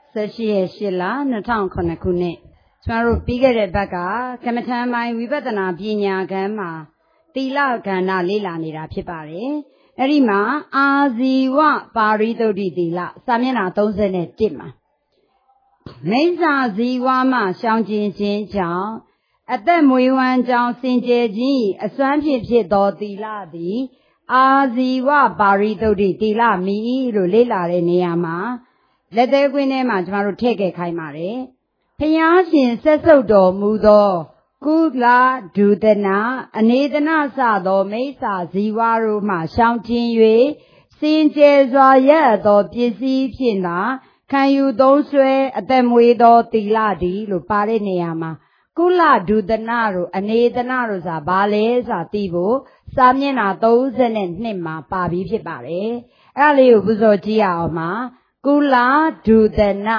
18 2009 ခုနှစ်ကျွန်တော်တို့ပြီးခဲ့တဲ့ဘက်ကကမ္မထံပိုင်းဝိပဿနာပညာကံမှာသီလကဏ္ဍလေ့လာနေတာဖြစ်ပါတယ်။အဲ့ဒီမှာအာဇီဝပါရိသုဒ္ဓိသီလစာမျက်နှာ31မှာမိစ္ဆာဇီဝမှရှောင်ကျဉ်ခြင်းကြောင့်အသက်မွေးဝမ်းကြောင်းစင်ကြယ်ခြင်းအစွမ်းဖြင့်ဖြစ်သောသီလသည်အာဇီဝပါရိသုဒ္ဓိသီလမည်လို့လေ့လာတဲ့နေရာမှာလက်သေးကွင်းထဲမှာကျွန်တော်တို့ထည့်ခဲ့ခိုင်းပါတယ်။ဘုရားရှင်ဆက်ဆုပ်တော်မူသောကုလဒုဒနာအနေဒနာစသောမိစ္ဆာဇီဝတို့မှရှောင်ကျဉ်၍စင်ကြယ်စွာရက်သောပစ္စည်းဖြင့်သာခံယူသုံးဆွဲအသက်မွေးသောသီလသည်လို့ပါတဲ့နေရာမှာကုလဒုဒနာတို့အနေဒနာတို့ဆိုတာဘာလဲဆိုတာသိဖို့စာမျက်နှာ32မှာပါပြီးဖြစ်ပါတယ်။အဲ့ဒါလေးကိုပူဇော်ကြည့်ရအောင်ပါ။ကုလဒုဒနာ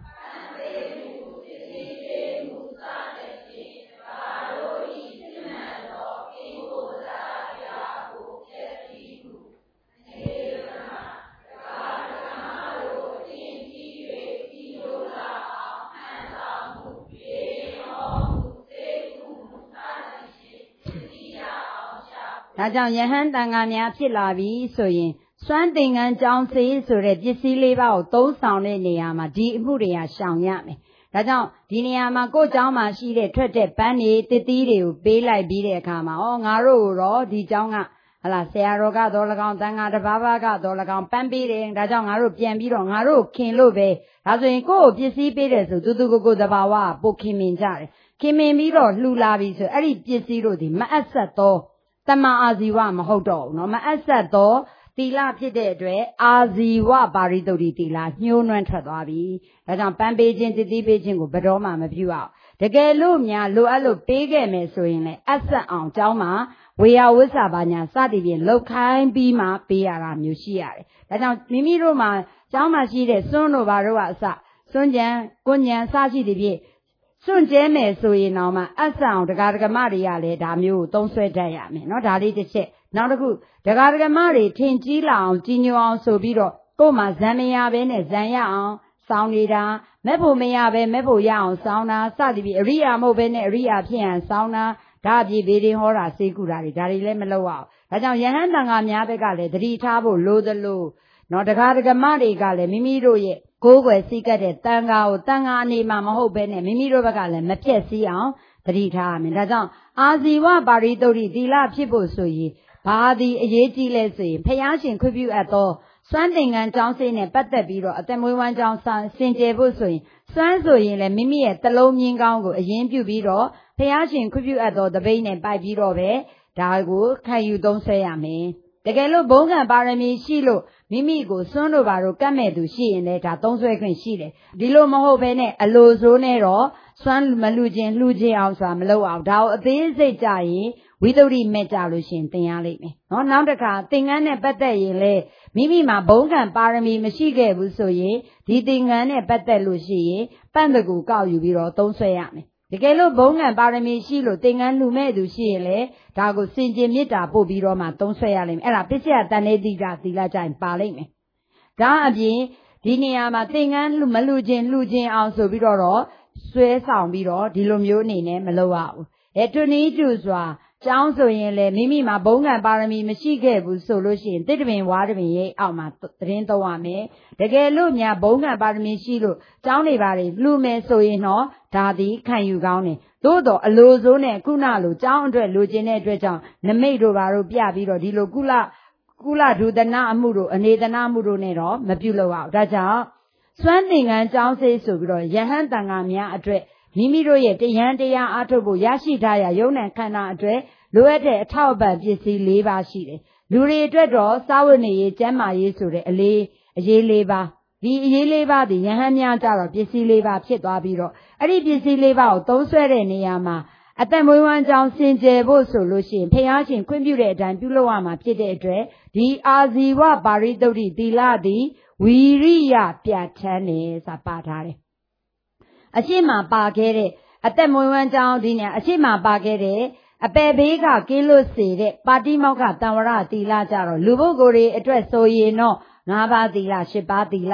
ဒါကြောင့်ယဟန်တန်ဃာများဖြစ်လာပြီဆိုရင်စွမ်းသင်္ကန်းကြောင်းစေးဆိုတဲ့ပစ္စည်းလေးပါးကိုသုံးဆောင်တဲ့နေရာမှာဒီအမှုတွေကရှောင်ရမယ်။ဒါကြောင့်ဒီနေရာမှာကိုယ့်ကျောင်းမှာရှိတဲ့ထွက်တဲ့ပန်းတွေတစ်သီးတွေကိုပေးလိုက်ပြီးတဲ့အခါမှာငါတို့တော့ဒီကျောင်းကဟလာဆရာတော်ကတော့၎င်းတန်ဃာတစ်ပါးပါးကတော့၎င်းပန်းပေးတယ်ဒါကြောင့်ငါတို့ပြန်ပြီးတော့ငါတို့ခင်လို့ပဲဒါဆိုရင်ကိုယ့်ကိုပစ္စည်းပေးတယ်ဆိုသူကိုတဘာဝပုတ်ခင်မင်ကြတယ်ခင်မင်ပြီးတော့လှူလာပြီဆိုအဲ့ဒီပစ္စည်းတို့ဒီမအပ်ဆက်သောတမအာဇီဝမဟုတ်တော့ဘူးเนาะမအပ်ဆက်သောသီလဖြစ်တဲ့အတွက်အာဇီဝပါရိသုဒ္ဓိသီလညှိုးနွမ်းထွက်သွားပြီဒါကြောင့်ပန်းပေးခြင်းတည်ပေးခြင်းကိုဘယ်တော့မှမပြုအောင်တကယ်လို့များလိုအပ်လို့ပေးခဲ့မယ်ဆိုရင်လည်းအဆက်အောင်ကျောင်းမှာဝေယဝိဆာပါညာစသည်ဖြင့်လောက်ခိုင်းပြီးမှပေးရတာမျိုးရှိရတယ်ဒါကြောင့်မိမိတို့မှာကျောင်းမှာရှိတဲ့စွန်းတို့ဘာတို့ကအစစွန်းကြံကွန်ကြံစရှိသည်ဖြင့်စွန့်ကျဲမယ်ဆိုရင်တော့မှအဆအောင်တရားဓမ္မတွေကလည်းဒါမျိုးကိုသုံးဆွဲတတ်ရမယ်เนาะဒါလေးတစ်ချက်နောက်တစ်ခုတရားဓမ္မတွေထင်ကြီးလာအောင်ကြီးညိုအောင်ဆိုပြီးတော့ကိုယ်မှာဇံမရပဲနဲ့ဇံရအောင်စောင်းနေတာမဲ့ဖို့မရပဲမဲ့ဖို့ရအောင်စောင်းတာစသည်ဖြင့်အရိယာမဟုတ်ပဲနဲ့အရိယာဖြစ်အောင်စောင်းတာဒါအပြည့်ဗေဒင်ဟောတာစေကုတာတွေဒါတွေလည်းမလုပ်အောင်ဒါကြောင့်ယဟန်တန်ဃာများဘက်ကလည်းသတိထားဖို့လိုသလိုเนาะတရားဓမ္မတွေကလည်းမိမိတို့ရဲ့ကိုယ်ွယ်စည်းကပ်တဲ့တန်ဃာကိုတန်ဃာအနေမှာမဟုတ်ပဲနဲ့မိမိတို့ဘက်ကလည်းမပြည့်စည်အောင်သတိထားရမယ်ဒါကြောင့်အာဇီဝပါရိသုဒ္ဓိသီလဖြစ်ဖို့ဆိုရင်ဘာသည်အရေးကြီးလဲဆိုရင်ဘုရားရှင်ခွင့်ပြုအပ်သောစွမ်းသင်္ကန်းကျောင်းစေးနဲ့ပတ်သက်ပြီးတော့အသက်မွေးဝမ်းကျောင်းစင်ကြယ်ဖို့ဆိုရင်စွမ်းဆိုရင်လည်းမိမိရဲ့တလုံးမြင်းကောင်းကိုအရင်ပြုပြီးတော့ဘုရားရှင်ခွင့်ပြုအပ်သောတပိတ်နဲ့ပိုက်ပြီးတော့ပဲဒါကိုခံယူသုံးဆွဲရမယ်တကယ်လို့ဘုံကံပါရမီရှိလို့မိမိကိုစွန့်တို့ပါတော့ကတ်မဲ့သူရှိရင်လည်းဒါသုံးဆွဲခွင့်ရှိတယ်ဒီလိုမဟုတ်ဘဲနဲ့အလိုဆိုးနဲ့တော့စွန့်မလူခြင်းလှူခြင်းအောင်ဆိုတာမလုပ်အောင်ဒါကိုအသေးစိတ်ကြရင်ဝိသုဒ္ဓိမဲ့ကြလို့ရှင်သင်ရလိမ့်မယ်နော်နောက်တစ်ခါသင်္ကန်းနဲ့ပတ်သက်ရင်လေမိမိမှာဘုံကံပါရမီမရှိခဲ့ဘူးဆိုရင်ဒီသင်္ကန်းနဲ့ပတ်သက်လို့ရှိရင်ပန့်တကူကောက်ယူပြီးတော့သုံးဆွဲရမယ်တကယ်လို့ဘုံကံပါရမီရှိလို့သင်္ကန်းလှူမဲ့သူရှိရင်လေဒါကိုစင်ကြင်မေတ္တာပို့ပြီးတော့မှသုံးဆွဲရလိမ့်မယ်အဲ့ဒါပစ္စယတန်နေတိကသီလကြရင်ပါလိမ့်မယ်ဒါအပြင်ဒီနေရာမှာသင်္ကန်းမလှူခြင်းလှူခြင်းအောင်ဆိုပြီးတော့ဆွဲဆောင်ပြီးတော့ဒီလိုမျိုးအနေနဲ့မလုပ်ရဘူးတွနည်းကျစွာကျောင်းဆိုရင်လေမိမိမှာဘုံကံပါရမီမရှိခဲ့ဘူးဆိုလို့ရှိရင်တစ်တပင်ဝါတပင်ရဲ့အောက်မှာသတင်းသုံးရမယ်တကယ်လို့များဘုံကံပါရမီရှိလို့ကျောင်းတွေပါတွေလှူမယ်ဆိုရင်တော့ဒါသည်ခံယူကောင်းတယ်သို့တော့အလိုဆိုးနဲ့ခုနလိုကျောင်းအတွက်လိုချင်တဲ့အတွက်ကြောင့်နမိတ်တို့ပါတို့ပြပြီးတော့ဒီလိုကုလဒုဒနာအမှုတို့အနေဒနာမှုတို့နဲ့တော့မပြုလုပ်အောင်ဒါကြောင့်စွမ်းသင်္ကန်းကျောင်းစေးဆိုပြီးတော့ယဟန်တန်ဃာများအတွက်မိမိတို့ရဲ့တရားအားထုတ်ဖို့ရရှိထားရယုံ nant ခန္ဓာအတွက်လိုအပ်တဲ့အထောက်အပံ့ပစ္စည်း၄ပါးရှိတယ်လူတွေအတွက်တော့စာဝတ်နေရေးကျန်းမာရေးဆိုတဲ့အရေး၄ပါးဒီအရေး၄ပါးဒီယဟန်များကြတော့ပစ္စည်း၄ပါးဖြစ်သွားပြီးတော့အဲ့ဒီပစ္စည်း၄ပါးကိုသုံးဆွဲတဲ့နေရာမှာအသက်မွေးဝမ်းကြောင်းစင်ကြယ်ဖို့ဆိုလို့ရှိရင်ဘုရားရှင်ခွင့်ပြုတဲ့အတိုင်းပြုလုပ်ရမှာဖြစ်တဲ့အတွက်ဒီအာဇီဝပါရိသုဒ္ဓိသီလသည်ဝီရိယပြဋ္ဌာန်းတယ်ဆိုတာပါထားတယ်အရှိမပါခဲ့တဲ့အသက်မွေးဝမ်းကြောင်းဒီညာအရှိမပါခဲ့တဲ့အပယ်ဘေးကကင်းလွတ်စေတဲ့ပါတိမောက္ခတံဝရသီလကြတော့လူပုဂ္ဂိုလ်တွေအတွက်ဆိုရင်တော့၅ပါးသီလ၈ပါးသီလ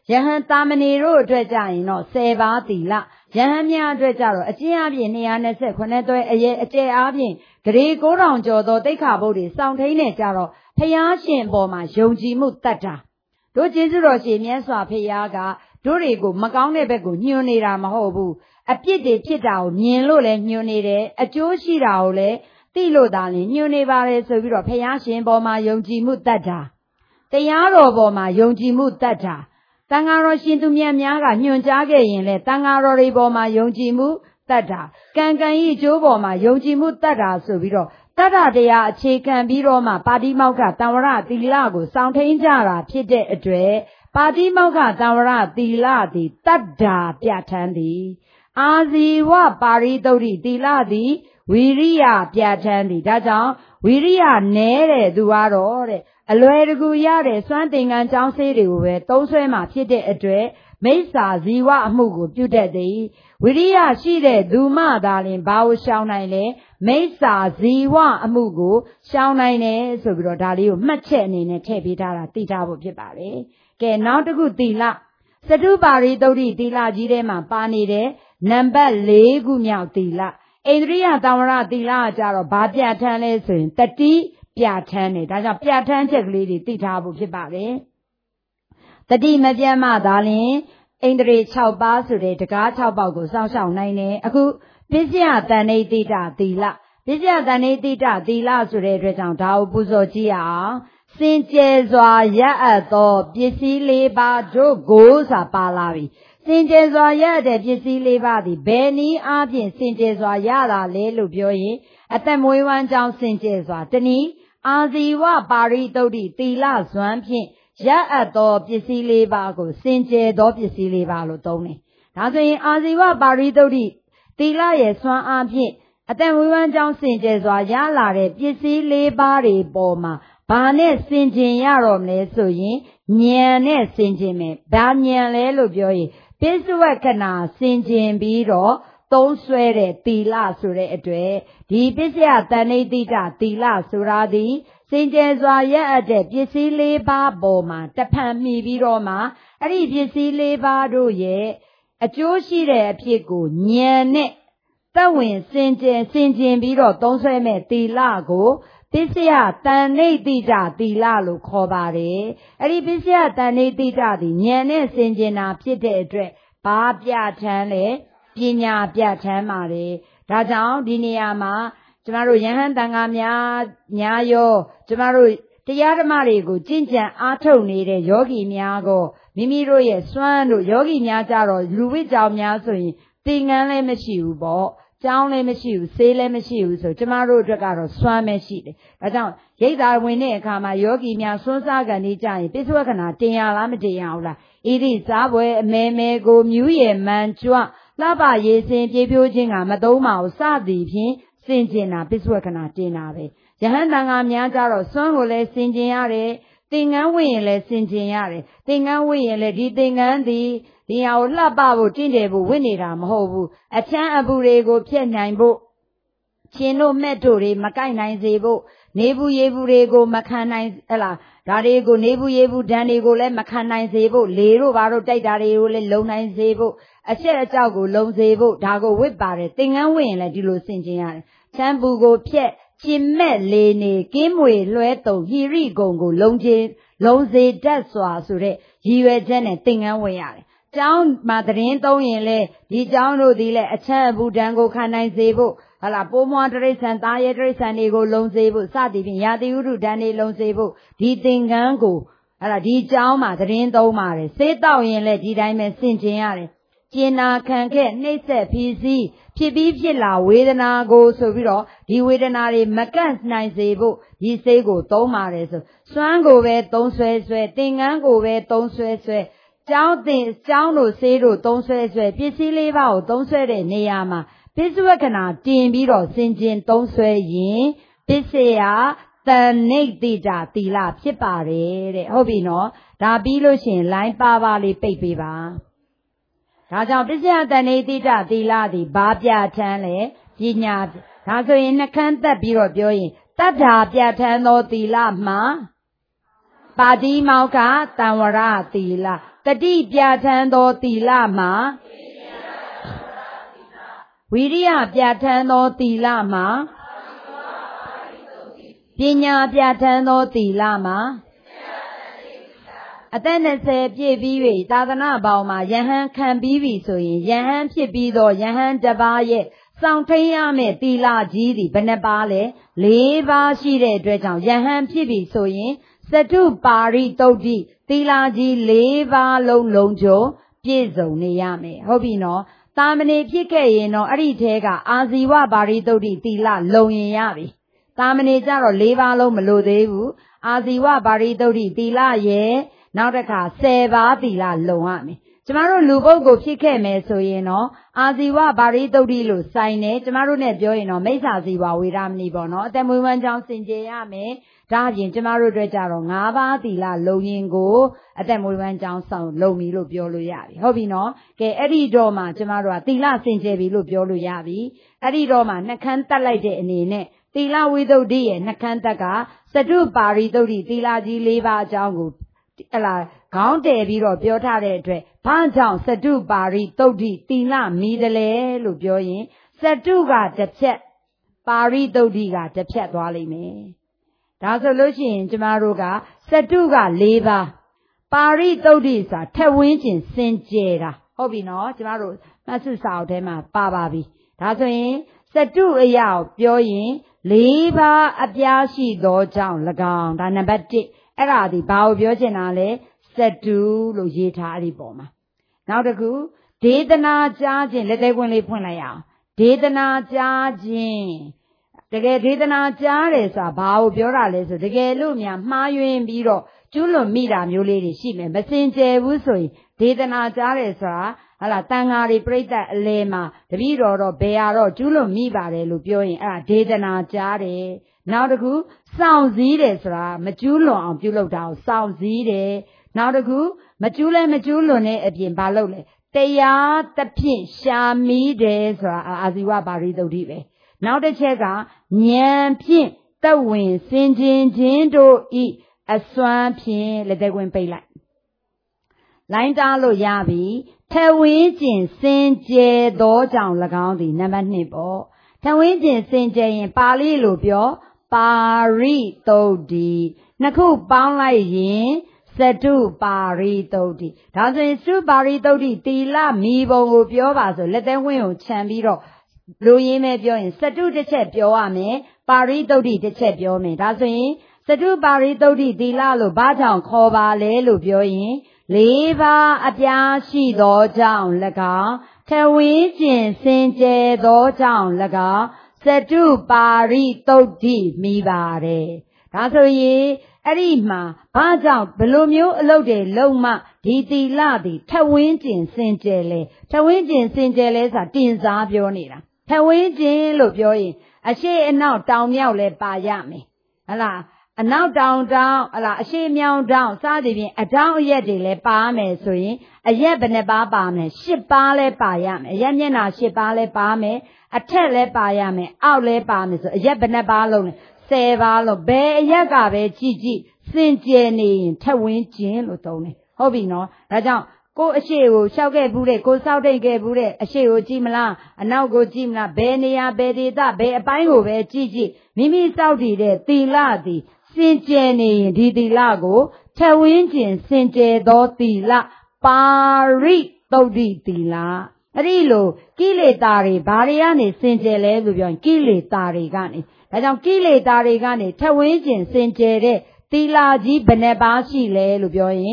ယဟန်တာမဏေတို့အတွက်ကြရင်တော့10ပါးသီလယဟန်များအတွက်ကြတော့အကျဉ်းအပြင်229သွဲအကျယ်အားဖြင့်ဂရေ9000ကျော်သောတိက္ခာပုဒ်တွေစောင့်ထိန်နေကြတော့ဖျားရှင်အပေါ်မှာယုံကြည်မှုတတ်တာတို့ကျေးဇူးတော်ရှင်မြတ်စွာဘုရားကတို့တွေကိုမကောင်းတဲ့ဘက်ကိုညွှန်နေတာမဟုတ်ဘူးအပြစ်တွေဖြစ်တာကိုမြင်လို့လည်းညွှန်နေတယ်အကျိုးရှိတာကိုလည်းသိလို့သာလည်းညွှန်နေပါတယ်ဆိုပြီးတော့ဖျားရှင်ပေါ်မှာယုံကြည်မှုတတ်တာတရားတော်ပေါ်မှာယုံကြည်မှုတတ်တာတန်ဃာတော်ရှင်သူမြတ်များကညွှန်ကြားခဲ့ရင်လေတန်ဃာတော်တွေပေါ်မှာယုံကြည်မှုတတ်တာကံကံဤကျိုးပေါ်မှာယုံကြည်မှုတတ်တာဆိုပြီးတော့တတ္တတရားအခြေခံပြီးတော့မှပါတိမောက္ခတံဝရသီလကိုစောင့်ထိန်ကြတာဖြစ်တဲ့အတွက်ပါတိမောက္ခတံဝရသီလသည်တတ္တာပြဋ္ဌာန်းသည်အာဇီဝပါရိသုဒ္ဓိသီလသည်ဝီရိယပြဋ္ဌာန်းသည်ဒါကြောင့်ဝီရိယနည်းတဲ့သူကတော့တဲ့အလွယ်တကူရတဲ့စွမ်းသင်္ကန်းကြောင်းဆေးတွေကိုပဲသုံးဆွဲမှဖြစ်တဲ့အတွက်မိစ္ဆာဇီဝအမှုကိုပြုတတ်သည်ဝိရိယရှိတဲ့သူမှသာလျှင်ဘာကိုရှောင်နိုင်လဲမိစ္ဆာဇီဝအမှုကိုရှောင်နိုင်တယ်ဆိုပြီးတော့ဒါလေးကိုမှတ်ချက်အနေနဲ့ထည့်ပေးထားတာသိထားဖို့ဖြစ်ပါတယ်ကဲနောက်တစ်ခုသီလစတုပါရိသုဒ္ဓိသီလကြီးထဲမှာပါနေတဲ့နံပါတ်4ခုမြောက်သီလဣန္ဒြိယတံဝရသီလကကြတော့ဘာပြဋ္ဌာန်းလဲဆိုရင်တတိပြဋ္ဌာန်းတယ်ဒါကြောင့်ပြဋ္ဌာန်းချက်ကလေးတွေသိထားဖို့ဖြစ်ပါတယ်တတိမပြတ်မှသာလျှင်ဣန္ဒြေ6ပါးဆိုတဲ့တကား6ပေါက်ကိုစောင့်ရှောက်နိုင်တယ်အခုပစ္စယတဏ္ဍိတိတသီလပစ္စယတဏ္ဍိတိတသီလဆိုတဲ့အတွက်ကြောင့်ဒါကိုပူဇော်ကြည့်အောင်စင်ကြယ်စွာရအပ်သောပစ္စည်း4ပါးတို့ကိုစာပါလာပြီစင်ကြယ်စွာရတဲ့ပစ္စည်း4ပါးသည်ဘယ်နည်းအားဖြင့်စင်ကြယ်စွာရတာလဲလို့ပြောရင်အသက်မွေးဝမ်းကြောင်းစင်ကြယ်စွာတနည်းအာဇီဝပါရိသုဒ္ဓိသီလဇွမ်းဖြင့်ရအပ်သောပစ္စည်း4ပါးကိုစင်ကြယ်သောပစ္စည်း4ပါးလို့သုံးတယ်။ဒါဆိုရင်အာဇီဝပါရိသုဒ္ဓိသီလရဲ့စွမ်းအားဖြင့်အသက်မွေးဝမ်းကြောင်းစင်ကြယ်စွာရလာတဲ့ပစ္စည်း4ပါးတွေပေါ်မှာဘာနဲ့စင်ကြင်ရတော့မလဲဆိုရင်ဉာဏ်နဲ့စင်ကြင်မယ်။ဘာဉာဏ်လဲလို့ပြောရင်ပစ္စဝက္ခဏာစင်ကြင်ပြီးတော့သုံးဆွဲတဲ့သီလဆိုတဲ့အတွက်ဒီပစ္စယတဏ္ဍိတိတသီလဆိုတာသည်စင်ကြယ်စွာရအပ်တဲ့ပစ္စည်း4ပါးပေါ်မှာတဖန်မိပြီးတော့မှအဲ့ဒီပစ္စည်း4ပါးတို့ရဲ့အကျိုးရှိတဲ့အဖြစ်ကိုဉာဏ်နဲ့သက်ဝင်စင်ကြယ်ပြီးတော့သုံးဆွဲမဲ့သီလကိုပစ္စယတဏ္ဍိတိတသီလလို့ခေါ်ပါတယ်အဲ့ဒီပစ္စယတဏ္ဍိတိတသည်ဉာဏ်နဲ့စင်ကြယ်တာဖြစ်တဲ့အတွက်ဘာပြဋ္ဌာန်းလဲပညာပြဋ္ဌာန်းပါတယ်ဒါကြောင့်ဒီနေရာမှာကျမတို့ယဟန်တန်ဃာများရောကျမတို့တရားဓမ္မတွေကိုကျင့်ကြံအားထုတ်နေတဲ့ယောဂီများကိုမိမိတို့ရဲ့စွမ်းတို့ယောဂီများကြတော့လူဝိကြောင်များဆိုရင်သင်္ကန်းလည်းမရှိဘူးပေါ့ကျောင်းလည်းမရှိဘူးဆေးလည်းမရှိဘူးဆိုကျမတို့အတွက်ကတော့စွမ်းပဲရှိတယ်ဒါကြောင့်ရိတ်သာဝင်တဲ့အခါမှာယောဂီများစွန်းစားကန်နေကြရင်ပိဿဝက္ခဏာတင်ရလားမတင်ရဘူးလားဣတိစားပွဲအမဲမဲကိုမြူးရယ်မှန်ကြွလှပရေးစင်ပြေပြိုးခြင်းကမသုံးပါဘူးစသည်ဖြင့်စင်ကျင်တာပိဿဝက္ခဏာတင်တာပဲယဟန်တန်ဃာများကြတော့စွမ်းကိုလည်းစင်ကျင်ရတယ်သင်္ကန်းဝင့်ရင်လည်းစင်ကျင်ရတယ်သင်္ကန်းဝင့်ရင်လည်းဒီသင်္ကန်းသည်ဒီဟာကိုလှပဖို့တင့်တယ်ဖို့ဝင့်နေတာမဟုတ်ဘူးအချမ်းအပူတွေကိုဖျက်နိုင်ဖို့ချင်းတို့မဲ့တို့တွေမကိုက်နိုင်စေဖို့နေဘူးရေဘူးတွေကိုမခံနိုင်ဟလားဒါတွေကိုနေဘူးရေဘူးဓာန်တွေကိုလည်းမခံနိုင်စေဖို့လေတို့ဘာတို့တိုက်တာတွေကိုလည်းလုံနိုင်စေဖို့အချက်အကြောက်ကိုလုံစေဖို့ဒါကိုဝစ်ပါတယ်သင်္ကန်းဝင့်ရင်လည်းဒီလိုစင်ကျင်ရတယ်ချမ်းပူကိုဖျက်ကျင်မဲ့လေနေကင်းမွေလွှဲတုံဟိရိကုံကိုလုံစေတတ်စွာဆိုတဲ့ရည်ရွယ်ချက်နဲ့သင်္ကန်းဝင့်ရတယ်ကျောင်းမှာသတင်းသုံးရင်လေဒီကျောင်းတို့ဒီလေအချမ်းအပူဓာန်ကိုခံနိုင်စေဖို့ဟလာပိုးမွားတရိษံသားရဲတရိษံတွေကိုလုံစေဖို့စသည်ဖြင့်ရာသီဥတုဓာန်တွေလုံစေဖို့ဒီသင်္ကန်းကိုဒီကျောင်းမှာသတင်းသုံးပါတယ်စေးတောက်ရင်လေဒီတိုင်းပဲဆင်ကျင်ရတယ်ကျင်နာခံခဲ့နှိမ့်ဆက်ဖြီးစည်းဖြစ်ပြီးဖြစ်လာဝေဒနာကိုဆိုပြီးတော့ဒီဝေဒနာတွေမကန့်နိုင်စေဖို့ဒီစေးကိုသုံးပါတယ်ဆိုစွမ်းကိုပဲသုံးဆွဲသင်္ကန်းကိုပဲသုံးဆွဲကျောင်းတို့ဆေးတို့သုံးဆွဲပစ္စည်း4ပါးကိုသုံးဆွဲတဲ့နေရာမှာပစ္စဝက္ခဏာတင်ပြီးတော့စင်ကျင်သုံးဆွဲရင်ပစ္စယတဏ္ဍိတိတသီလဖြစ်ပါတယ်တဲ့ဟုတ်ပြီနော်ဒါပြီးလို့ရှိရင်လိုင်းပါလေးပိတ်ပေးပါဒါကြောင့်ပစ္စယတဏ္ဍိတိတသီလသည်ဘာပြဋ္ဌာန်းလဲပညာဒါဆိုရင်နှခမ်းသက်ပြီးတော့ပြောရင်တတ္ထာပြဋ္ဌာန်းသောသီလမှာပါတိမောက္ခတံဝရသီလကတိပြဋ္ဌာန်းသောသီလမှာဝိရိယပြဋ္ဌာန်းသောသီလမှာပညာပြဋ္ဌာန်းသောသီလမှာအသက်20ပြည့်ပြီး၍သာသနာပေါင်းမှာယဟန်ခံပြီးပြီဆိုရင်ယဟန်ဖြစ်ပြီးသောယဟန်တစ်ပါးရဲ့စောင့်ထိန်ရမယ့်သီလကြီးသည်ဘယ်နှပါလဲ4ပါးရှိတဲ့အတွက်ကြောင့်ယဟန်ဖြစ်ပြီဆိုရင်စတုပါရိတုတ်တိသီလကြီး4ပါးလုံးလုံးကျုံပြည့်စုံနေရမယ်ဟုတ်ပြီနော်တာမဏေဖြစ်ခဲ့ရင်တော့အဲ့ဒီထဲကအာဇီဝပါရိတုတ်တိသီလလုံရင်ရပြီတာမဏေကြတော့4ပါးလုံးမလိုသေးဘူးအာဇီဝပါရိတုတ်တိသီလရဲ့နောက်တစ်ခါ10ပါးသီလလုံရမယ်ကျမတို့လူပုဂ္ဂိုလ်ဖြစ်ခဲ့မယ်ဆိုရင်တော့အာဇီဝပါရိတုတ်တိလို့စိုင်းနေကျမတို့နဲ့ပြောရင်တော့မိစ္ဆာဇီဝဝေရမဏီပေါ့နော်အသက်မွေးဝမ်းကြောင်းစင်ကြယ်ရမယ်ဒါအပြင်ကျမတို့အတွက်ကြတော့5ပါးသီလလုံရင်ကိုအသက်မွေးဝမ်းကြောင်းဆောင်လုံပြီလို့ပြောလို့ရပြီဟုတ်ပြီနော်ကဲအဲ့ဒီတော့မှကျမတို့ကသီလစင်ကြယ်ပြီလို့ပြောလို့ရပြီအဲ့ဒီတော့မှနှခမ်းတက်လိုက်တဲ့အနေနဲ့သီလဝိသုဒ္ဓိရဲ့နှခမ်းတက်ကစတုပါရိသုဒ္ဓိသီလကြီး4ပါးအကြောင်းကိုခေါင်းတည်ပြီးတော့ပြောထားတဲ့အတွက်ဘာကြောင့်စတုပါရိသုဒ္ဓိသီလမီးတယ်လဲလို့ပြောရင်စတုကတစ်ဖြတ်ပါရိသုဒ္ဓိကတစ်ဖြတ်သွားလိမ့်မယ်ဒါဆိုလို့ရှိရင်ကျမတို့ကစတုက4ပါးပါရိသုဒ္ဓိဆိုတာထက်ဝင်းကျင်စင်ကြယ်တာဟုတ်ပြီနော်ကျမတို့မှတ်စုစာအုပ်ထဲမှာပါပြီဒါဆိုရင်စတုအရာကိုပြောရင်4ပါးအပြားရှိသောကြောင့်၎င်းဒါနံပါတ်1အဲ့ဒါဒီဘာကိုပြောချင်တာလဲစတုလို့ရေးထားအဲ့ဒီပေါ်မှာနောက်တစ်ခုဒေသနာကြားခြင်းလက်သေးခွင်းလေးဖွင့်လိုက်အောင်ဒေသနာကြားခြင်းတကယ်ဒေသနာကြားတယ်ဆိုတာဘာကိုပြောတာလဲဆိုတကယ်လို့များမှားယွင်းပြီးတော့ကျွလွန်မိတာမျိုးလေးတွေရှိမယ်မစင်ကြယ်ဘူးဆိုရင်ဒေသနာကြားတယ်ဆိုတာဟာလာတန်ဃာတွေပြိဿအလဲမှာတပည့်တော်တော့ဘယ်ဟာတော့ကျွလွန်မိပါတယ်လို့ပြောရင်အဲ့ဒါဒေသနာကြားတယ်နောက်တစ်ခုစောင့်စည်းတယ်ဆိုတာမကျွလွန်အောင်ပြုလုပ်တာကိုစောင့်စည်းတယ်နောက်တစ်ခုမကျွလဲမကျွလွန်တဲ့အပြင်ဘာလုပ်လဲတရားသဖြင့်ရှာမီးတယ်ဆိုတာအာဇီဝပါရိသုဒ္ဓိပဲနောက်တစ်ချက်ကဉာဏ်ဖြင့်သက်ဝင်စင်ကြင်ခြင်းတို့ဤအစွမ်းဖြင့်လက်သက်ခွင်းပိတ်လိုက်လိုင်းတားလို့ရပြီထဝင်းကျင်စင်ကြယ်သောကြောင့်၎င်းသည်နံပါတ်2ပေါ့ထဝင်းကျင်စင်ကြယ်ရင်ပါဠိလိုပြောပါရိသုဒ္ဓိနှစ်ခုပေါင်းလိုက်ရင်စတုပါရိသုဒ္ဓိဒါဆိုရင်စတုပါရိသုဒ္ဓိသီလမီပုံကိုပြောပါဆိုလက်သက်ခွင်းကိုခြံပြီးတော့လူရင်းမဲ့ပြောရင်စတုတစ်ချက်ပြောရမယ်ပါရိသုဒ္ဓိတစ်ချက်ပြောမယ်ဒါဆိုရင်စတုပါရိသုဒ္ဓိသီလလို့ဘာကြောင့်ခေါ်ပါလဲလို့ပြောရင်4ပါးအပြားရှိသောကြောင့်၎င်းထဝင်းကျင်စင်ကြယ်သောကြောင့်၎င်းစတုပါရိသုဒ္ဓိမိပါတယ်ဒါဆိုရင်အဲ့ဒီမှာဘာကြောင့်ဘယ်လိုမျိုးအလုပ်တွေလုံးမှဒီသီလသည်ထဝင်းကျင်စင်ကြယ်လဲထဝင်းကျင်စင်ကြယ်လဲဆိုတာတင်စားပြောနေတာထဝင်းကျင်လို့ပြောရင်အရှိအနောက်တောင်မြောက်လဲပါရမယ်ဟလားအနောက်တောင်တောင်ဟလားအရှိမြောင်တောင်စသည်ဖြင့်အတောင်အရက်တွေလဲပါမယ်ဆိုရင်အရက်ဘယ်နှပါပါမယ်10ပါးလဲပါရမယ်အရက်မျက်နှာ10ပါးလဲပါမယ်အထက်လဲပါရမယ်အောက်လဲပါမယ်ဆိုအရက်ဘယ်နှပါလုံးလဲ10ပါးလုံးဘယ်အရက်ကပဲကြည့်ကြည့်စင်ကြယ်နေရင်ထဝင်းကျင်လို့သုံးတယ်ဟုတ်ပြီနော်ဒါကြောင့်ကိုအရှိကိုရှောက်ခဲ့ဘူးတဲ့ကိုစောက်တိတ်ခဲ့ဘူးတဲ့အရှိကိုကြည့်မလားအနောက်ကိုကြည့်မလားဘယ်နေရာဘယ်ဒေသဘယ်အပိုင်းကိုပဲကြည့်ကြည့်မိမိစောက်တည်တဲ့သီလသည်စင်ကြယ်နေရင်ဒီသီလကိုထဝင်းကျင်စင်ကြယ်သောသီလပါရိသုဒ္ဓိသီလအဲ့ဒီလိုကိလေသာတွေဘာတွေကနေစင်ကြယ်လဲလို့ပြောရင်ကိလေသာတွေကနေဒါကြောင့်ကိလေသာတွေကနေထဝင်းကျင်စင်ကြယ်တဲ့သီလကြီးဘယ်နှပါးရှိလဲလို့ပြောရင်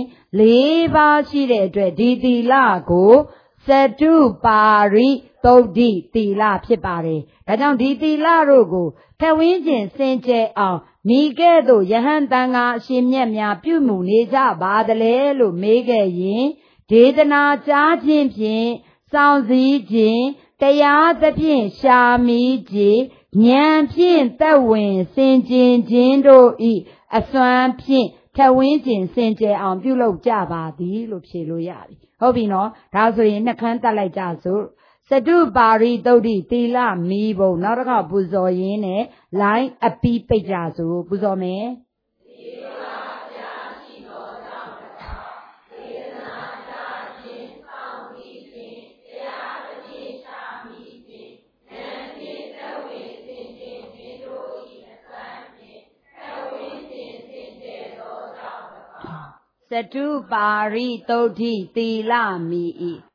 4ပါးရှိတဲ့အတွက်ဒီသီလကိုစတုပါရိသုဒ္ဓိသီလဖြစ်ပါတယ်ဒါကြောင့်ဒီသီလတို့ကိုထဝင်းကျင်စင်ကြယ်အောင်မိခဲ့သို့ယဟန်တန်ဃာအရှင်မြတ်များပြုမှုနေကြပါသလဲလို့မေးခဲ့ရင်ဒေသနာကြားခြင်းဖြင့်စောင့်စည်းခြင်းတရားသဖြင့်ရှာမီးခြင်းဉာဏ်ဖြင့်သက်ဝင်စင်ကြင်ခြင်းတို့ဤအစွမ်းဖြင့်ထဝင်းကျင်စင်ကြယ်အောင်ပြုလုပ်ကြပါသည်လို့ဖြေလို့ရပြီဟုတ်ပြီနော်ဒါဆိုရင်နှခမ်းတက်လိုက်ကြစို့စတုပါရိသုဒ္ဓိသီလမီးပုံနောက်တစ်ခါပူဇော်ရင်းနဲ့လိုင်းအပီးပိတ်ကြစို့ပူဇော်မယ်သီလပြရှိသောကြောင့်ဒေသနာကြ Satu pari todi tila mi